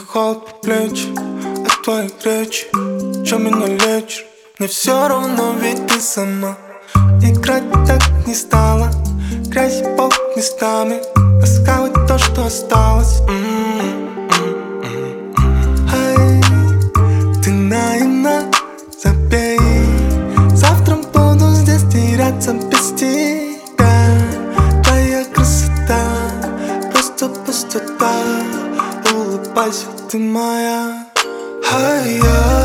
холод по плечи от твоих речи, чё меня лечишь? Мне все равно, ведь ты сама. Играть так не стала, грязь и пол местами, раскалывать то, что осталось. Ай, ты наивна, забей. Завтра буду здесь теряться без тебя. Твоя красота, просто пустота. Улыбайся, ты моя. Ай,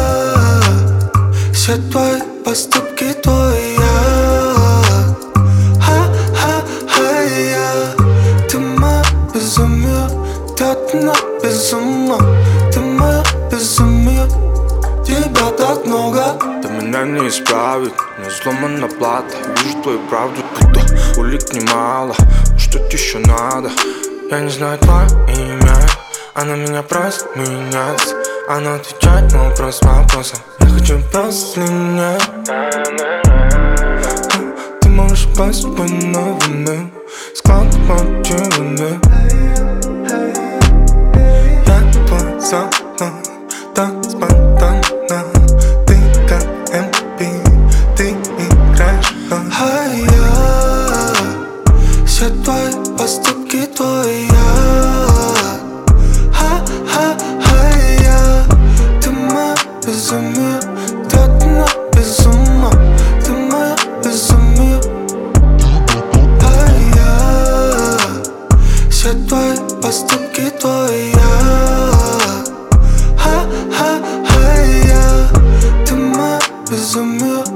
все твои поступки твои. Ты моя безумие, ты одна без ума. Ты моя безумие, тебя так много. Ты меня не исправит, не сломана плата. Вижу твою правду, будто улик немало. Что тебе еще надо? Я не знаю твое имя. Она меня просит меняться. Она отвечает на вопрос вопросом. Я хочу просто слинять. Ты можешь пасть по новым складывать чего-то. Я твой закон, так спонтанно. Ты как MP, ты играешь. Все твои поступки твои. Ты моя безумие, ты одна без ума. Ты моя безумие. Все твои поступки твои. Ты моя безумие.